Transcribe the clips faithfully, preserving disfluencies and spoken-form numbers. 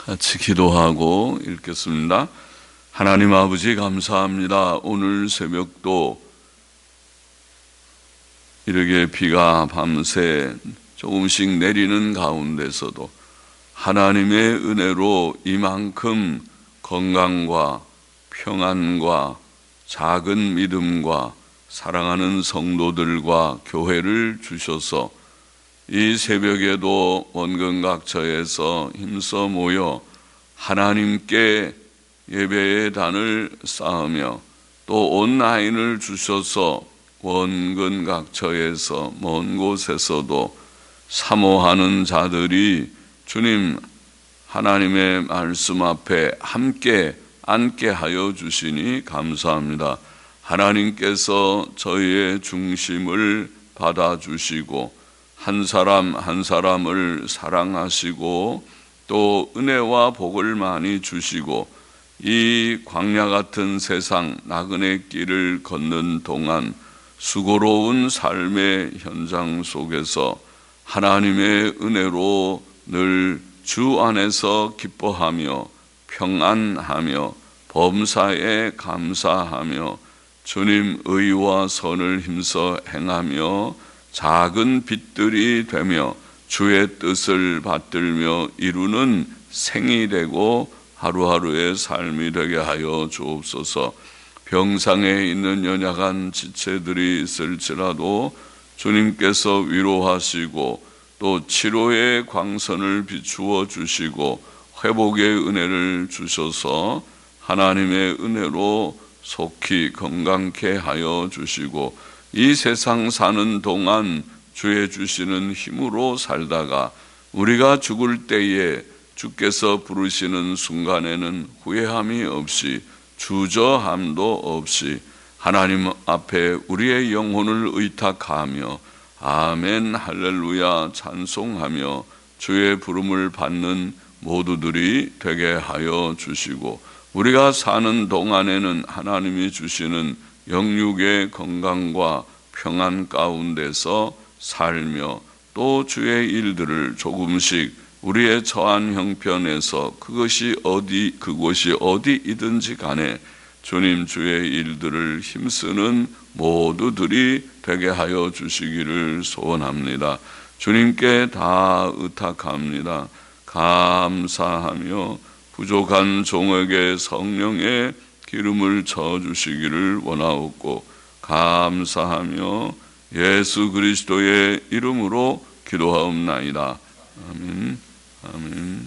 같이 기도하고 읽겠습니다. 하나님 아버지 감사합니다. 오늘 새벽도 이렇게 비가 밤새 조금씩 내리는 가운데서도 하나님의 은혜로 이만큼 건강과 평안과 작은 믿음과 사랑하는 성도들과 교회를 주셔서 이 새벽에도 원근각처에서 힘써 모여 하나님께 예배의 단을 쌓으며 또 온라인을 주셔서 원근각처에서 먼 곳에서도 사모하는 자들이 주님 하나님의 말씀 앞에 함께 앉게 하여 주시니 감사합니다. 하나님께서 저희의 중심을 받아주시고 한 사람 한 사람을 사랑하시고 또 은혜와 복을 많이 주시고 이 광야 같은 세상 나그네 길을 걷는 동안 수고로운 삶의 현장 속에서 하나님의 은혜로 늘 주 안에서 기뻐하며 평안하며 범사에 감사하며 주님 의와 선을 힘써 행하며 작은 빛들이 되며 주의 뜻을 받들며 이루는 생이 되고 하루하루의 삶이 되게 하여 주옵소서. 병상에 있는 연약한 지체들이 있을지라도 주님께서 위로하시고 또 치료의 광선을 비추어 주시고 회복의 은혜를 주셔서 하나님의 은혜로 속히 건강케 하여 주시고 이 세상 사는 동안 주의 주시는 힘으로 살다가 우리가 죽을 때에 주께서 부르시는 순간에는 후회함이 없이 주저함도 없이 하나님 앞에 우리의 영혼을 의탁하며 아멘 할렐루야 찬송하며 주의 부름을 받는 모두들이 되게 하여 주시고 우리가 사는 동안에는 하나님이 주시는 영육의 건강과 평안 가운데서 살며 또 주의 일들을 조금씩 우리의 처한 형편에서 그것이 어디 그곳이 어디이든지 간에 주님 주의 일들을 힘쓰는 모두들이 되게 하여 주시기를 소원합니다. 주님께 다 의탁합니다. 감사하며 부족한 종에게 성령의 기름을 저어주시기를 원하옵고 감사하며 예수 그리스도의 이름으로 기도하옵나이다. 아멘. 아멘.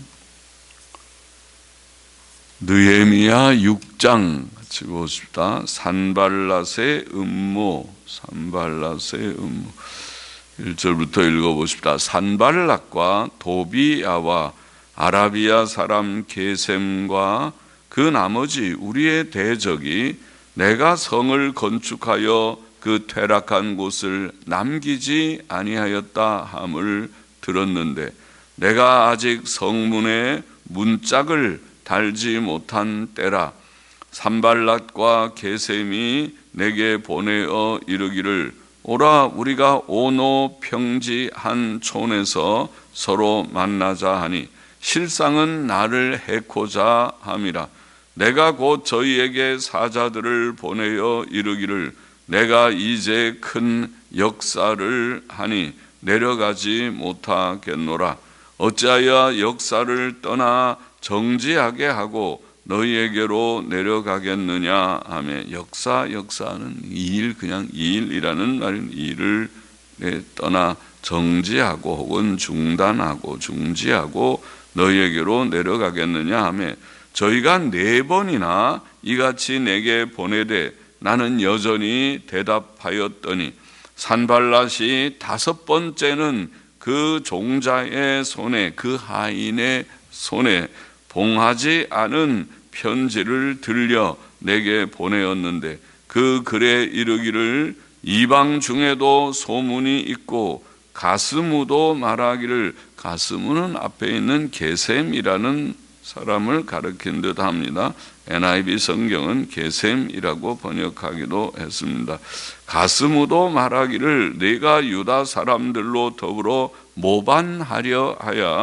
느헤미야 육 장 같이 보십시다. 산발랏의 음모, 산발랏의 음모. 일 절부터 읽어보십시다. 산발랏과 도비야와 아라비아 사람 게셈과 그 나머지 우리의 대적이 내가 성을 건축하여 그 퇴락한 곳을 남기지 아니하였다 함을 들었는데 내가 아직 성문에 문짝을 달지 못한 때라. 산발랏과 게셈이 내게 보내어 이르기를 오라 우리가 오노 평지 한 촌에서 서로 만나자 하니 실상은 나를 해코자 함이라. 내가 곧 저희에게 사자들을 보내어 이르기를 내가 이제 큰 역사를 하니 내려가지 못하겠노라. 어찌하여 역사를 떠나 정지하게 하고 너희에게로 내려가겠느냐 하며 역사 역사는 이일 그냥 이일이라는 말은 일을 떠나 정지하고 혹은 중단하고 중지하고 너희에게로 내려가겠느냐 하며 저희가 네 번이나 이같이 내게 보내되 나는 여전히 대답하였더니 산발랏이 다섯 번째는 그 종자의 손에 그 하인의 손에 봉하지 않은 편지를 들려 내게 보내었는데 그 글에 이르기를 이방 중에도 소문이 있고 가스무도 말하기를 가스무는 앞에 있는 게셈이라는 사람을 가리킨 듯 합니다. 엔아이브이 성경은 게셈이라고 번역하기도 했습니다. 가스무도 말하기를 내가 유다 사람들로 더불어 모반하려 하여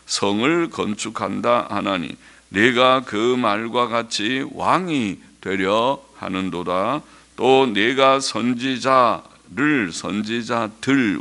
성을 건축한다 하나니 네가 그 말과 같이 왕이 되려 하는도다. 또 네가 선지자를 선지자들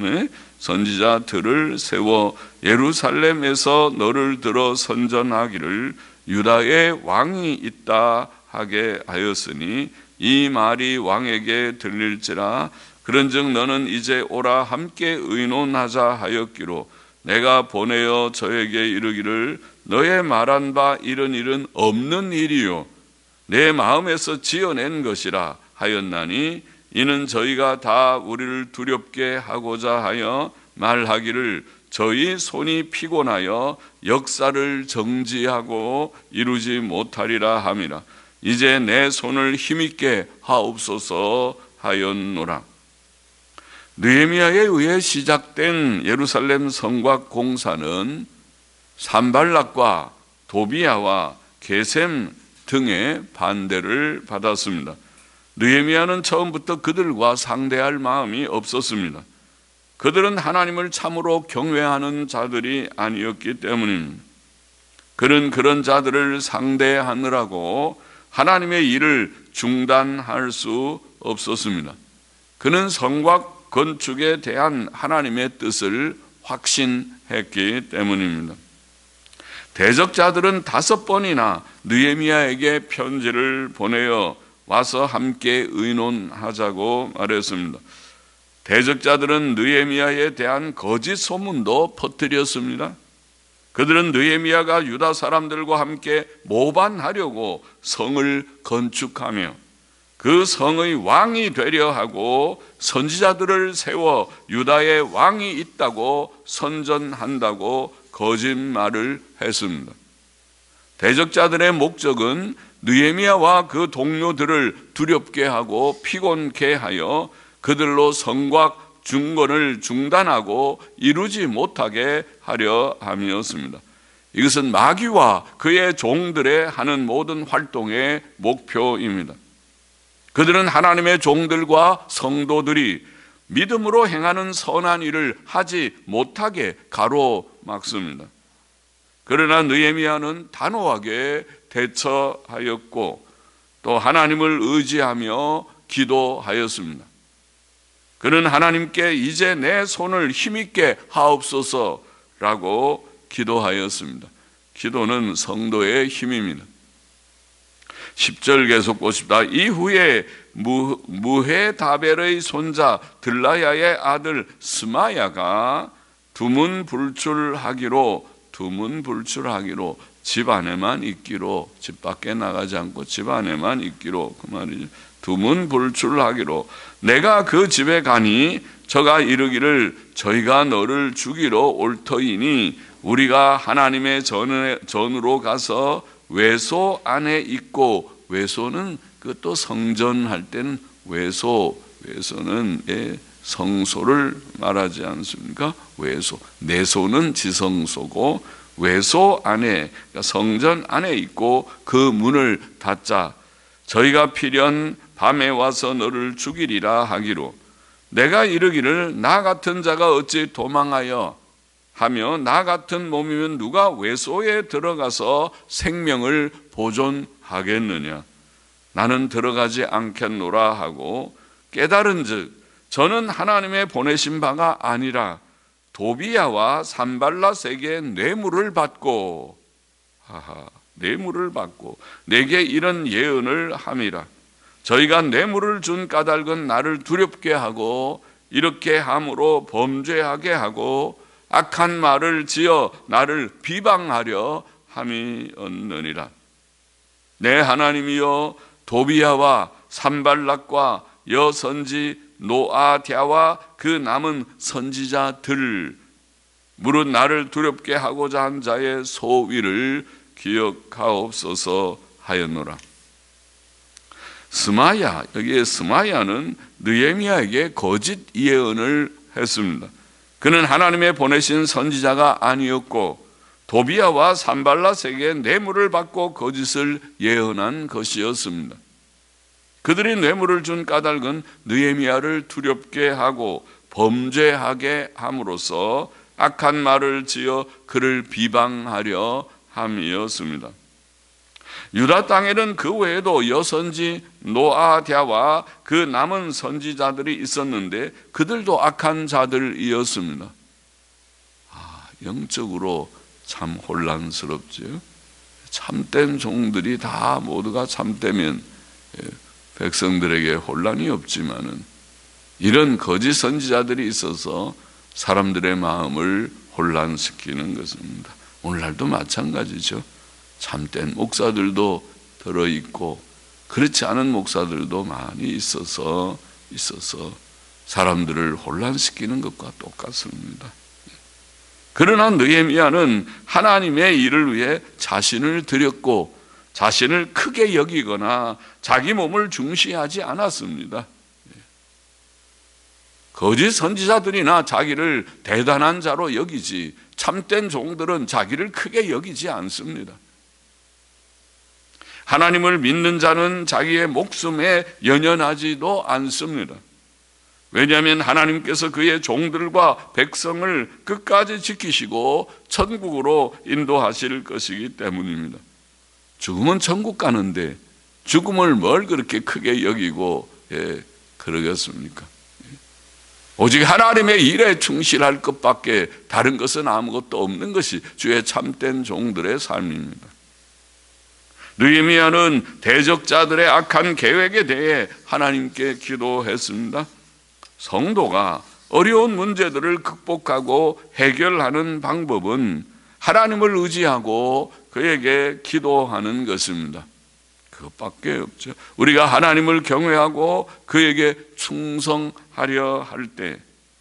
선지자들을 세워 예루살렘에서 너를 들어 선전하기를 유다의 왕이 있다 하게 하였으니 이 말이 왕에게 들릴지라. 그런즉 너는 이제 오라 함께 의논하자 하였기로 내가 보내어 저에게 이르기를 너의 말한 바 이런 일은 없는 일이요 내 마음에서 지어낸 것이라 하였나니 이는 저희가 다 우리를 두렵게 하고자 하여 말하기를 저희 손이 피곤하여 역사를 정지하고 이루지 못하리라 함이라. 이제 내 손을 힘있게 하옵소서 하였노라. 느헤미야에 의해 시작된 예루살렘 성곽 공사는 산발락과 도비야와 게셈 등의 반대를 받았습니다. 느헤미야는 처음부터 그들과 상대할 마음이 없었습니다. 그들은 하나님을 참으로 경외하는 자들이 아니었기 때문입니다. 그는 그런 자들을 상대하느라고 하나님의 일을 중단할 수 없었습니다. 그는 성곽 건축에 대한 하나님의 뜻을 확신했기 때문입니다. 대적자들은 다섯 번이나 느헤미야에게 편지를 보내어 와서 함께 의논하자고 말했습니다. 대적자들은 느헤미야에 대한 거짓 소문도 퍼뜨렸습니다. 그들은 느헤미야가 유다 사람들과 함께 모반하려고 성을 건축하며 그 성의 왕이 되려 하고 선지자들을 세워 유다의 왕이 있다고 선전한다고 거짓말을 했습니다. 대적자들의 목적은 느헤미야와 그 동료들을 두렵게 하고 피곤케 하여 그들로 성곽 중건을 중단하고 이루지 못하게 하려 함이었습니다. 이것은 마귀와 그의 종들의 하는 모든 활동의 목표입니다. 그들은 하나님의 종들과 성도들이 믿음으로 행하는 선한 일을 하지 못하게 가로막습니다. 그러나 느헤미야는 단호하게 대처하였고 또 하나님을 의지하며 기도하였습니다. 그는 하나님께 이제 내 손을 힘있게 하옵소서라고 기도하였습니다. 기도는 성도의 힘입니다. 십 절 계속 보십니다. 이후에 무, 무헤다벨의 손자 들라야의 아들 스마야가 두문불출하기로 두문불출하기로 집 안에만 있기로, 집 밖에 나가지 않고 집 안에만 있기로, 그 말이죠. 두문불출하기로 내가 그 집에 가니 저가 이르기를 저희가 너를 죽이러 올 터이니 우리가 하나님의 전으로 가서 외소 안에 있고, 외소는 그것도 성전할 때는 외소, 외소는 예, 성소를 말하지 않습니까? 외소, 내소는 지성소고 외소 안에, 그러니까 성전 안에 있고 그 문을 닫자. 저희가 필연 밤에 와서 너를 죽이리라 하기로 내가 이르기를 나 같은 자가 어찌 도망하여 하며 나 같은 몸이면 누가 외소에 들어가서 생명을 보존하겠느냐. 나는 들어가지 않겠노라 하고 깨달은즉 저는 하나님의 보내신 바가 아니라 도비야와 산발랏에게 뇌물을 받고 하하, 뇌물을 받고 내게 이런 예언을 함이라. 저희가 뇌물을 준 까닭은 나를 두렵게 하고 이렇게 함으로 범죄하게 하고 악한 말을 지어 나를 비방하려 함이었느니라. 내 하나님이여 도비야와 산발락과 여선지 노아랴와 그 남은 선지자들 무릇 나를 두렵게 하고자 한 자의 소위를 기억하옵소서 하였노라. 스마야, 여기에 스마야는 느헤미야에게 거짓 예언을 했습니다. 그는 하나님의 보내신 선지자가 아니었고 도비야와 산발랏에게 뇌물을 받고 거짓을 예언한 것이었습니다. 그들이 뇌물을 준 까닭은 느헤미야를 두렵게 하고 범죄하게 함으로써 악한 말을 지어 그를 비방하려 함이었습니다. 유다 땅에는 그 외에도 여선지 노아디아와 그 남은 선지자들이 있었는데 그들도 악한 자들이었습니다. 아, 영적으로 참 혼란스럽죠. 참된 종들이 다 모두가 참되면 백성들에게 혼란이 없지만은 이런 거짓 선지자들이 있어서 사람들의 마음을 혼란시키는 것입니다. 오늘날도 마찬가지죠. 참된 목사들도 들어있고 그렇지 않은 목사들도 많이 있어서 있어서 사람들을 혼란시키는 것과 똑같습니다. 그러나 느헤미야는 하나님의 일을 위해 자신을 드렸고 자신을 크게 여기거나 자기 몸을 중시하지 않았습니다. 거짓 선지자들이나 자기를 대단한 자로 여기지 참된 종들은 자기를 크게 여기지 않습니다. 하나님을 믿는 자는 자기의 목숨에 연연하지도 않습니다. 왜냐하면 하나님께서 그의 종들과 백성을 끝까지 지키시고 천국으로 인도하실 것이기 때문입니다. 죽으면 천국 가는데 죽음을 뭘 그렇게 크게 여기고 예, 그러겠습니까? 오직 하나님의 일에 충실할 것밖에 다른 것은 아무것도 없는 것이 주의 참된 종들의 삶입니다. 느헤미야는 대적자들의 악한 계획에 대해 하나님께 기도했습니다. 성도가 어려운 문제들을 극복하고 해결하는 방법은 하나님을 의지하고 그에게 기도하는 것입니다. 그것밖에 없죠. 우리가 하나님을 경외하고 그에게 충성하려 할 때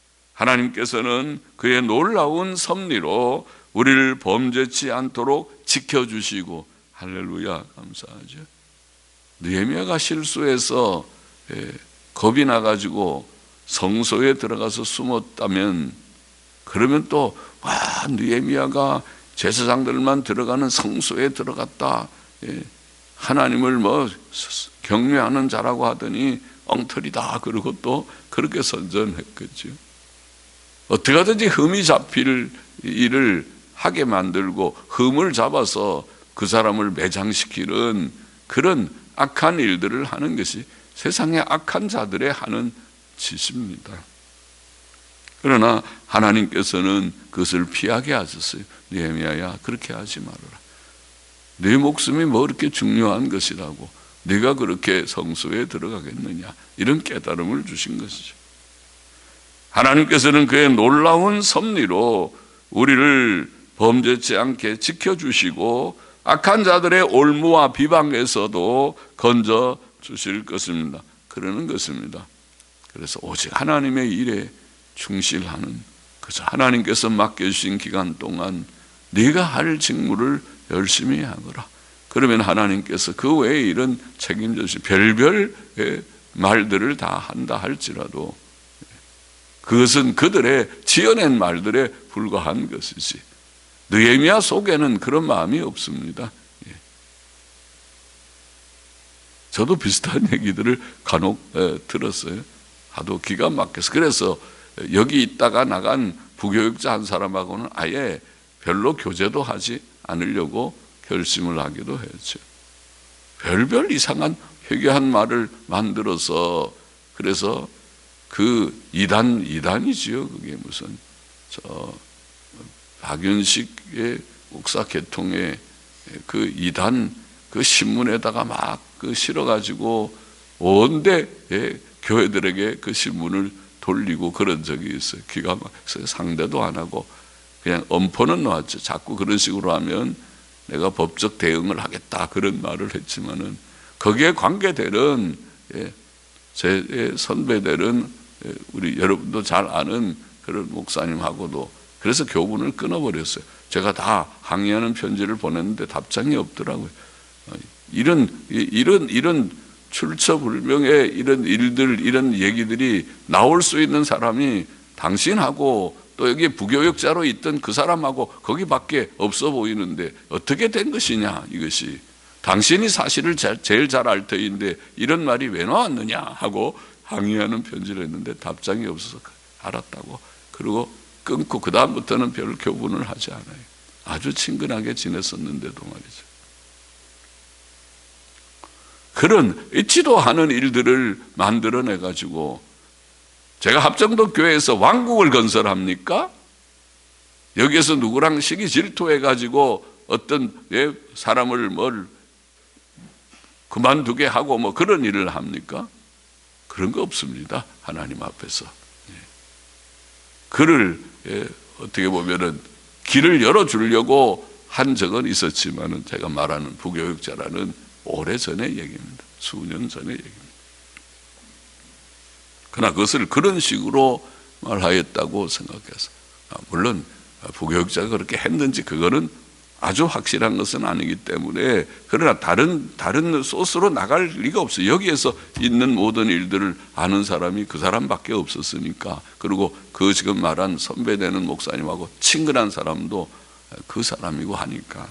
하나님께서는 그의 놀라운 섭리로 우리를 범죄치 않도록 지켜주시고, 할렐루야, 감사하죠. 느헤미야가 실수해서 겁이 나가지고 성소에 들어가서 숨었다면, 그러면 또 와, 느헤미야가 제사장들만 들어가는 성소에 들어갔다, 하나님을 뭐 경외하는 자라고 하더니 엉터리다 그러고 또 그렇게 선전했겠죠. 어떻게 하든지 흠이 잡힐 일을 하게 만들고 흠을 잡아서 그 사람을 매장시키는 그런 악한 일들을 하는 것이 세상의 악한 자들의 하는 짓입니다. 그러나 하나님께서는 그것을 피하게 하셨어요. 느헤미야야, 그렇게 하지 말아라. 네 목숨이 뭐 그렇게 중요한 것이라고 네가 그렇게 성소에 들어가겠느냐, 이런 깨달음을 주신 것이죠. 하나님께서는 그의 놀라운 섭리로 우리를 범죄치 않게 지켜주시고 악한 자들의 올무와 비방에서도 건져 주실 것입니다. 그러는 것입니다. 그래서 오직 하나님의 일에 충실하는, 그저 하나님께서 맡겨주신 기간 동안 네가 할 직무를 열심히 하거라. 그러면 하나님께서 그 외에 이런 책임져 주시 별별 말들을 다 한다 할지라도 그것은 그들의 지어낸 말들에 불과한 것이지 느헤미야 속에는 그런 마음이 없습니다. 저도 비슷한 얘기들을 간혹 들었어요. 하도 기가 막혀서. 그래서 여기 있다가 나간 부교육자 한 사람하고는 아예 별로 교제도 하지 않으려고 결심을 하기도 했죠. 별별 이상한 회개한 말을 만들어서, 그래서 그 이단, 이단이지요. 그게 무슨, 저, 박윤식의 목사 개통의 그 이단, 그 신문에다가 막 그 실어가지고 온데 예, 교회들에게 그 신문을 돌리고 그런 적이 있어요. 기가 막혀서 상대도 안 하고 그냥 엄포는 놓았죠. 자꾸 그런 식으로 하면 내가 법적 대응을 하겠다, 그런 말을 했지만은 거기에 관계되는 예, 제 선배들은 예, 우리 여러분도 잘 아는 그런 목사님하고도 그래서 교분을 끊어버렸어요. 제가 다 항의하는 편지를 보냈는데 답장이 없더라고요. 이런 이런 이런 출처불명의 이런 일들, 이런 얘기들이 나올 수 있는 사람이 당신하고 또 여기 부교역자로 있던 그 사람하고 거기밖에 없어 보이는데 어떻게 된 것이냐, 이것이. 당신이 사실을 제일 잘 알 터인데 이런 말이 왜 나왔느냐 하고 항의하는 편지를 했는데 답장이 없어서 알았다고. 그리고 끊고 그 다음부터는 별 교분을 하지 않아요. 아주 친근하게 지냈었는데도 말이죠. 그런 있지도 않은 일들을 만들어내가지고 제가 합정도 교회에서 왕국을 건설합니까? 여기에서 누구랑 시기 질투해가지고 어떤 사람을 뭘 그만두게 하고 뭐 그런 일을 합니까? 그런 거 없습니다. 하나님 앞에서. 그를 어떻게 보면은 길을 열어주려고 한 적은 있었지만은 제가 말하는 부교육자라는 오래전의 얘기입니다. 수년 전의 얘기입니다. 그러나 그것을 그런 식으로 말하였다고 생각해서, 물론 부교육자가 그렇게 했는지 그거는 아주 확실한 것은 아니기 때문에, 그러나 다른 다른 소스로 나갈 리가 없어요. 여기에서 있는 모든 일들을 아는 사람이 그 사람밖에 없었으니까. 그리고 그 지금 말한 선배되는 목사님하고 친근한 사람도 그 사람이고 하니까.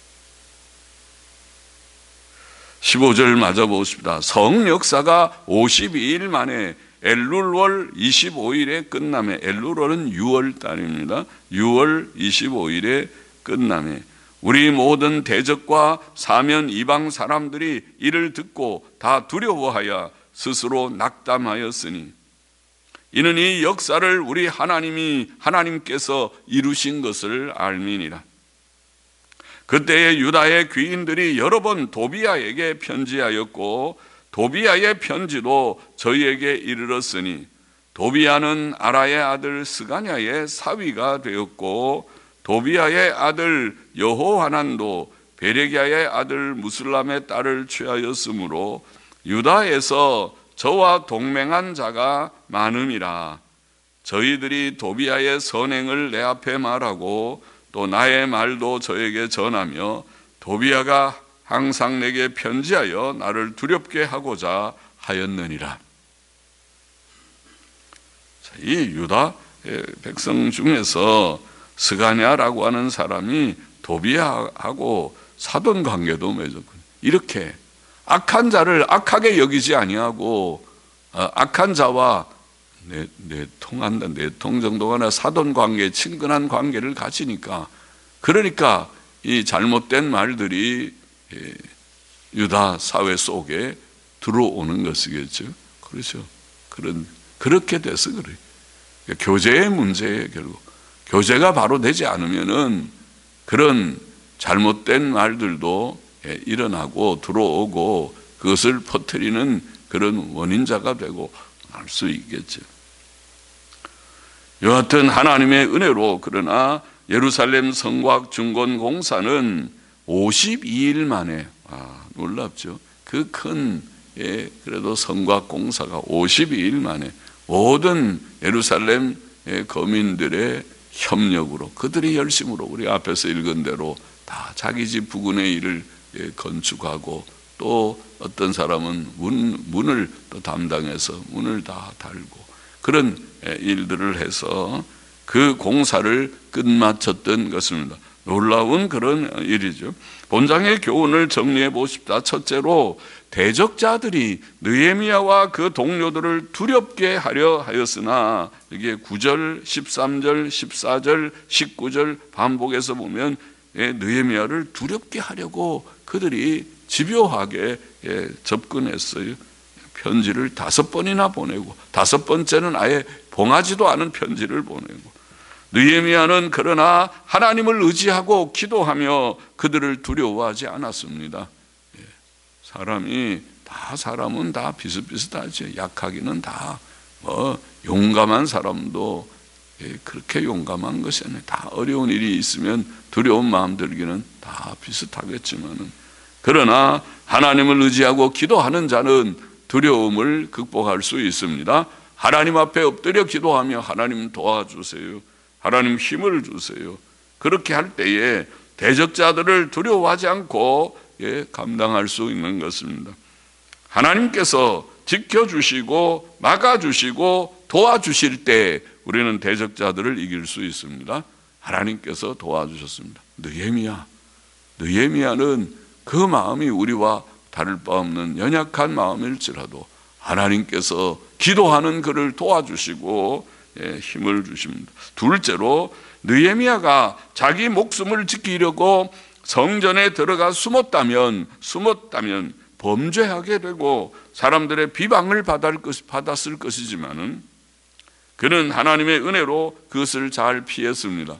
십오 절 맞아보십시다. 성 역사가 오십이 일 만에 엘룰월 이십오 일에 끝남에, 엘룰월은 유월 달입니다. 유월 이십오 일에 끝남에 우리 모든 대적과 사면 이방 사람들이 이를 듣고 다 두려워하여 스스로 낙담하였으니, 이는 이 역사를 우리 하나님이 하나님께서 이루신 것을 알미니라. 그때에 유다의 귀인들이 여러 번 도비아에게 편지하였고 도비아의 편지도 저희에게 이르렀으니, 도비아는 아라의 아들 스가냐의 사위가 되었고 도비아의 아들 여호하난도 베레기야의 아들 무슬람의 딸을 취하였으므로 유다에서 저와 동맹한 자가 많음이라. 저희들이 도비아의 선행을 내 앞에 말하고 또 나의 말도 저에게 전하며 도비아가 항상 내게 편지하여 나를 두렵게 하고자 하였느니라. 이 유다 백성 중에서 스가냐라고 하는 사람이 도비아하고 사돈 관계도 맺었거든요. 이렇게 악한 자를 악하게 여기지 아니하고 악한 자와 내, 내통한다, 내통 정도가 아니라 사돈 관계, 친근한 관계를 가지니까, 그러니까 이 잘못된 말들이 유다 사회 속에 들어오는 것이겠죠. 그렇죠. 그런, 그렇게 돼서 그래요. 교제의 문제예요, 결국. 교제가 바로 되지 않으면은 그런 잘못된 말들도 일어나고 들어오고 그것을 퍼뜨리는 그런 원인자가 되고 알 수 있겠죠. 여하튼 하나님의 은혜로, 그러나 예루살렘 성곽 중건 공사는 오십이 일 만에, 아, 놀랍죠. 그 큰, 예, 그래도 성곽 공사가 오십이 일 만에 모든 예루살렘 거민들의 협력으로, 그들이 열심으로 우리 앞에서 읽은 대로 다 자기 집 부근의 일을 건축하고, 또 어떤 사람은 문, 문을 또 담당해서 문을 다 달고 그런 일들을 해서 그 공사를 끝마쳤던 것입니다. 놀라운 그런 일이죠. 본장의 교훈을 정리해 보십시다. 첫째로, 대적자들이 느헤미야와 그 동료들을 두렵게 하려 하였으나, 이게 구 절, 십삼 절, 십사 절, 십구 절 반복해서 보면 느헤미야를 두렵게 하려고 그들이 집요하게 접근했어요. 편지를 다섯 번이나 보내고, 다섯 번째는 아예 봉하지도 않은 편지를 보내고, 느헤미야는 그러나 하나님을 의지하고 기도하며 그들을 두려워하지 않았습니다. 사람이 다, 사람은 다 비슷비슷하죠. 약하기는 다, 뭐 용감한 사람도 그렇게 용감한 것이 아니에요. 다 어려운 일이 있으면 두려운 마음 들기는 다 비슷하겠지만은, 그러나 하나님을 의지하고 기도하는 자는 두려움을 극복할 수 있습니다. 하나님 앞에 엎드려 기도하며 하나님 도와주세요, 하나님 힘을 주세요. 그렇게 할 때에 대적자들을 두려워하지 않고 예, 감당할 수 있는 것입니다. 하나님께서 지켜주시고 막아주시고 도와주실 때 우리는 대적자들을 이길 수 있습니다. 하나님께서 도와주셨습니다. 느헤미야, 느헤미야는 그 마음이 우리와 다를 바 없는 연약한 마음일지라도 하나님께서 기도하는 그를 도와주시고 힘을 주십니다. 둘째로 느헤미야가 자기 목숨을 지키려고 성전에 들어가 숨었다면 숨었다면 범죄하게 되고 사람들의 비방을 받았을 것이지만은 그는 하나님의 은혜로 그것을 잘 피했습니다.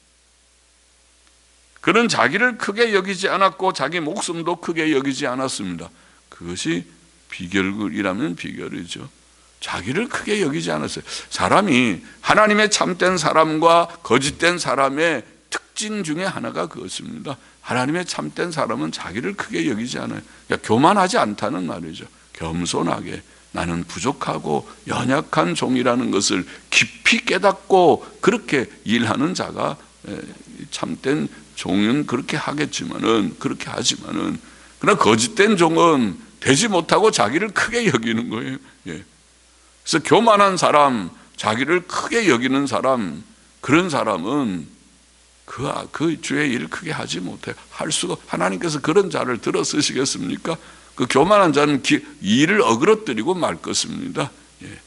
그는 자기를 크게 여기지 않았고 자기 목숨도 크게 여기지 않았습니다. 그것이 비결이라면 비결이죠. 자기를 크게 여기지 않았어요. 사람이 하나님의 참된 사람과 거짓된 사람의 특징 중에 하나가 그것입니다. 하나님의 참된 사람은 자기를 크게 여기지 않아요. 그러니까 교만하지 않다는 말이죠. 겸손하게 나는 부족하고 연약한 종이라는 것을 깊이 깨닫고 그렇게 일하는 자가 참된 종은 그렇게 하겠지만은 그렇게 하지만은 그러나 거짓된 종은 되지 못하고 자기를 크게 여기는 거예요. 예. 그래서 교만한 사람, 자기를 크게 여기는 사람, 그런 사람은 그, 그 주의 일을 크게 하지 못해요. 할 수가, 하나님께서 그런 자를 들어 쓰시겠습니까? 그 교만한 자는 기, 일을 어그러뜨리고 말 것입니다. 예.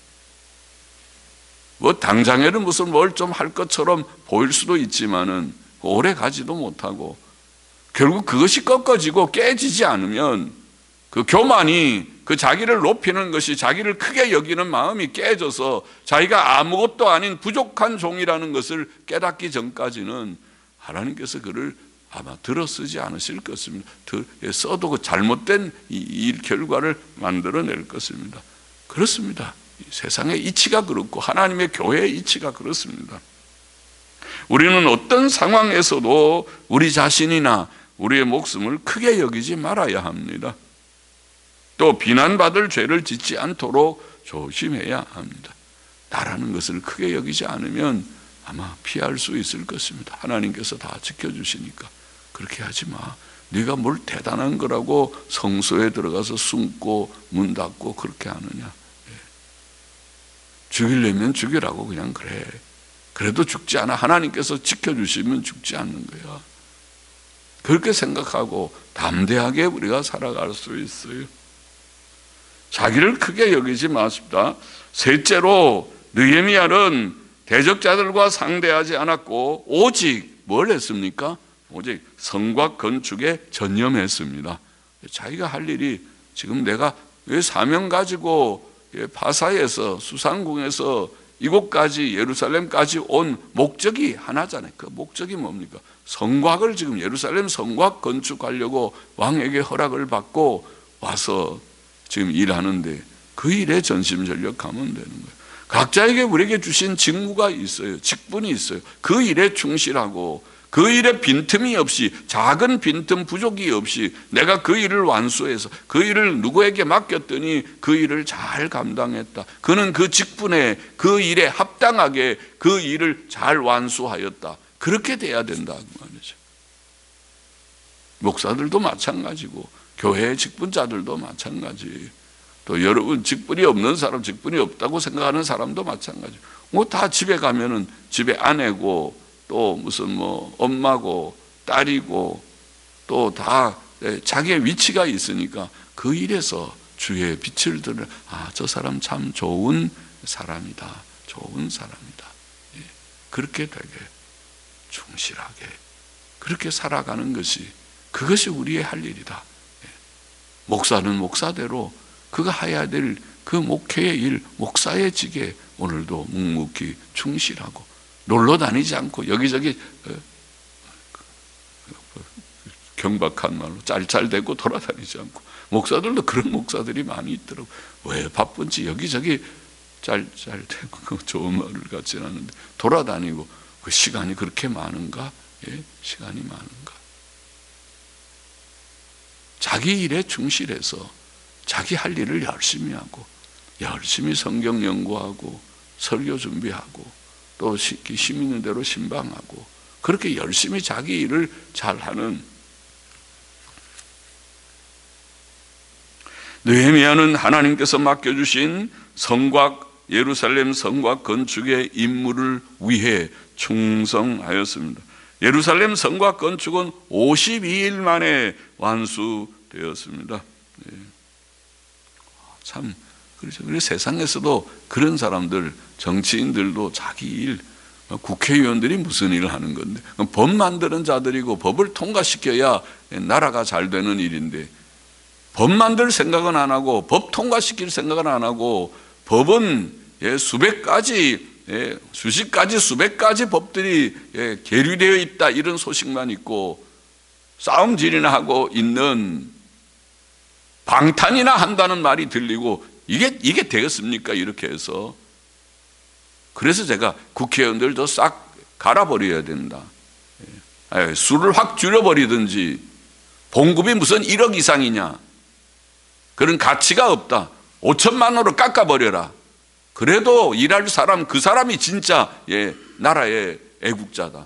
뭐 당장에는 무슨 뭘 좀 할 것처럼 보일 수도 있지만은 오래 가지도 못하고 결국 그것이 꺾어지고 깨지지 않으면 그 교만이 그 자기를 높이는 것이 자기를 크게 여기는 마음이 깨져서 자기가 아무것도 아닌 부족한 종이라는 것을 깨닫기 전까지는 하나님께서 그를 아마 들어 쓰지 않으실 것입니다. 써도 그 잘못된 일 결과를 만들어낼 것입니다. 그렇습니다. 세상의 이치가 그렇고 하나님의 교회의 이치가 그렇습니다. 우리는 어떤 상황에서도 우리 자신이나 우리의 목숨을 크게 여기지 말아야 합니다. 또 비난받을 죄를 짓지 않도록 조심해야 합니다. 나라는 것을 크게 여기지 않으면 아마 피할 수 있을 것입니다. 하나님께서 다 지켜주시니까 그렇게 하지 마. 네가 뭘 대단한 거라고 성소에 들어가서 숨고 문 닫고 그렇게 하느냐. 죽이려면 죽이라고 그냥 그래. 그래도 죽지 않아. 하나님께서 지켜주시면 죽지 않는 거야. 그렇게 생각하고 담대하게 우리가 살아갈 수 있어요. 자기를 크게 여기지 마십니다. 셋째로 느헤미야는 대적자들과 상대하지 않았고 오직 뭘 했습니까? 오직 성곽 건축에 전념했습니다. 자기가 할 일이 지금 내가 왜 사명 가지고 파사에서 수상궁에서 이곳까지 예루살렘까지 온 목적이 하나잖아요. 그 목적이 뭡니까? 성곽을 지금 예루살렘 성곽 건축하려고 왕에게 허락을 받고 와서 지금 일하는데 그 일에 전심전력하면 되는 거예요. 각자에게 우리에게 주신 직무가 있어요. 직분이 있어요. 그 일에 충실하고 그 일에 빈틈이 없이 작은 빈틈 부족이 없이 내가 그 일을 완수해서 그 일을 누구에게 맡겼더니 그 일을 잘 감당했다. 그는 그 직분에 그 일에 합당하게 그 일을 잘 완수하였다. 그렇게 돼야 된다고 말이죠. 목사들도 마찬가지고 교회의 직분자들도 마찬가지. 또 여러분 직분이 없는 사람, 직분이 없다고 생각하는 사람도 마찬가지. 뭐 다 집에 가면은 집에 아내고 또 무슨 뭐 엄마고 딸이고 또 다 자기의 위치가 있으니까 그 일에서 주의 빛을 들어 아, 저 사람 참 좋은 사람이다. 좋은 사람이다. 예. 그렇게 되게 충실하게 그렇게 살아가는 것이 그것이 우리의 할 일이다. 예. 목사는 목사대로 그가 해야 될 그 목회의 일, 목사의 직에 오늘도 묵묵히 충실하고 놀러 다니지 않고 여기저기 경박한 말로 짤짤대고 돌아다니지 않고 목사들도 그런 목사들이 많이 있더라고. 왜 바쁜지 여기저기 짤짤대고 좋은 말을 같지는 않은데 돌아다니고 그 시간이 그렇게 많은가? 예? 시간이 많은가? 자기 일에 충실해서 자기 할 일을 열심히 하고 열심히 성경 연구하고 설교 준비하고 또 심 있는 대로 신방하고 그렇게 열심히 자기 일을 잘하는 느헤미야는 하나님께서 맡겨주신 성곽 예루살렘 성곽 건축의 임무를 위해 충성하였습니다. 예루살렘 성곽 건축은 오십이 일 만에 완수되었습니다. 네. 참 그렇죠. 그래서 세상에서도 그런 사람들, 정치인들도 자기 일, 국회의원들이 무슨 일을 하는 건데, 법 만드는 자들이고 법을 통과시켜야 나라가 잘 되는 일인데, 법 만들 생각은 안 하고 법 통과시킬 생각은 안 하고, 법은 수백 가지, 수십 가지, 수백 가지 법들이 계류되어 있다, 이런 소식만 있고 싸움질이나 하고 있는, 방탄이나 한다는 말이 들리고, 이게 이게 되겠습니까? 이렇게 해서. 그래서 제가 국회의원들도 싹 갈아버려야 된다. 수를 확 줄여버리든지, 봉급이 무슨 일억 이상이냐, 그런 가치가 없다, 오천만 원으로 깎아버려라. 그래도 일할 사람, 그 사람이 진짜 예, 나라의 애국자다.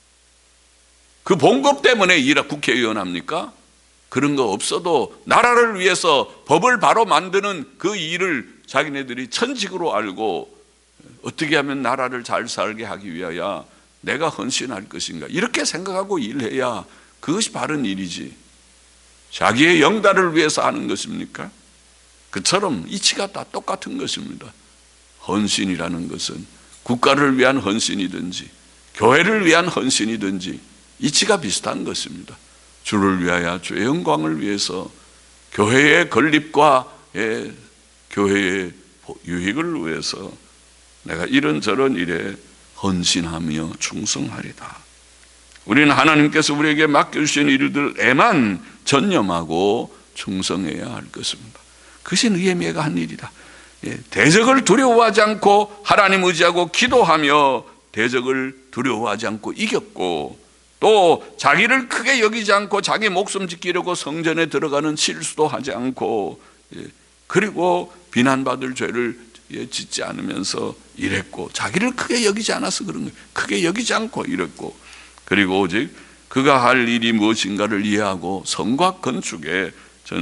그 봉급 때문에 일 국회의원 합니까? 그런 거 없어도 나라를 위해서 법을 바로 만드는 그 일을 자기네들이 천직으로 알고, 어떻게 하면 나라를 잘 살게 하기 위하여 내가 헌신할 것인가, 이렇게 생각하고 일해야 그것이 바른 일이지, 자기의 영달을 위해서 하는 것입니까? 그처럼 이치가 다 똑같은 것입니다. 헌신이라는 것은 국가를 위한 헌신이든지 교회를 위한 헌신이든지 이치가 비슷한 것입니다. 주를 위하여, 주의 영광을 위해서, 교회의 건립과 예, 교회의 유익을 위해서 내가 이런저런 일에 헌신하며 충성하리다. 우리는 하나님께서 우리에게 맡겨주신 일들에만 전념하고 충성해야 할 것입니다. 그것이 느헤미야가 한 일이다. 예, 대적을 두려워하지 않고 하나님 의지하고 기도하며 대적을 두려워하지 않고 이겼고, 또 자기를 크게 여기지 않고 자기 목숨 지키려고 성전에 들어가는 실수도 하지 않고, 예, 그리고 비난받을 죄를 예, 짓지 않으면서 일했고, 자기를 크게 여기지 않아서 그런 거예요. 크게 여기지 않고 일했고, 그리고 오직 그가 할 일이 무엇인가를 이해하고 성과 건축에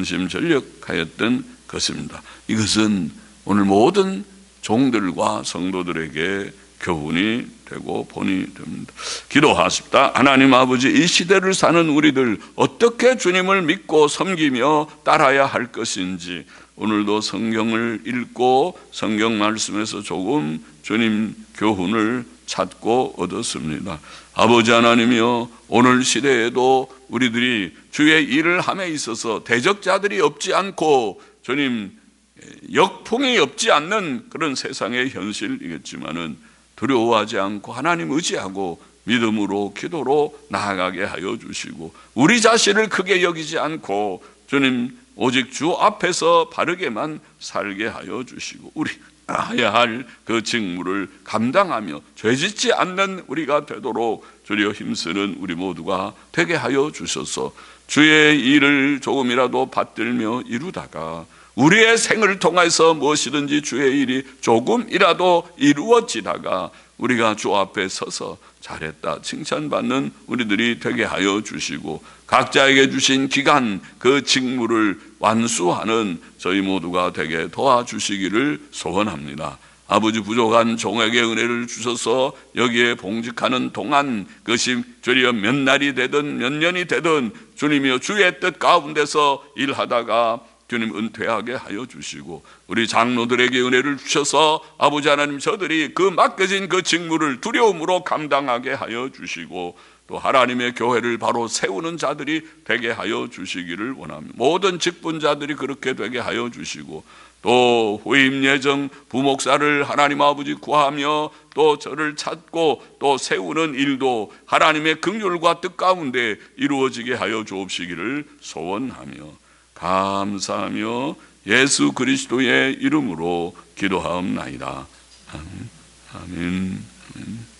전심전력하였던 것입니다. 이것은 오늘 모든 종들과 성도들에게 교훈이 되고 본이 됩니다. 기도하십다. 하나님 아버지, 이 시대를 사는 우리들 어떻게 주님을 믿고 섬기며 따라야 할 것인지, 오늘도 성경을 읽고 성경 말씀에서 조금 주님 교훈을 찾고 얻었습니다. 아버지 하나님이여, 오늘 시대에도 우리들이 주의 일을 함에 있어서 대적자들이 없지 않고 주님 역풍이 없지 않는 그런 세상의 현실이겠지만은, 두려워하지 않고 하나님 의지하고 믿음으로 기도로 나아가게 하여 주시고, 우리 자신을 크게 여기지 않고 주님 오직 주 앞에서 바르게만 살게 하여 주시고, 우리 해야 할 그 직무를 감당하며 죄짓지 않는 우리가 되도록 주여 힘쓰는 우리 모두가 되게 하여 주셔서, 주의 일을 조금이라도 받들며 이루다가 우리의 생을 통해서 무엇이든지 주의 일이 조금이라도 이루어지다가 우리가 주 앞에 서서 잘했다 칭찬받는 우리들이 되게 하여 주시고, 각자에게 주신 기간 그 직무를 완수하는 저희 모두가 되게 도와주시기를 소원합니다. 아버지, 부족한 종에게 은혜를 주셔서 여기에 봉직하는 동안, 그것이 주여 몇 날이 되든 몇 년이 되든 주님이여 주의 뜻 가운데서 일하다가 주님 은퇴하게 하여 주시고, 우리 장로들에게 은혜를 주셔서 아버지 하나님, 저들이 그 맡겨진 그 직무를 두려움으로 감당하게 하여 주시고, 또 하나님의 교회를 바로 세우는 자들이 되게 하여 주시기를 원합니다. 모든 직분자들이 그렇게 되게 하여 주시고, 또 후임 예정 부목사를 하나님 아버지 구하며 또 저를 찾고 또 세우는 일도 하나님의 긍휼과 뜻 가운데 이루어지게 하여 주옵시기를 소원하며 감사하며 예수 그리스도의 이름으로 기도하옵나이다. 아멘. 아멘. 아멘.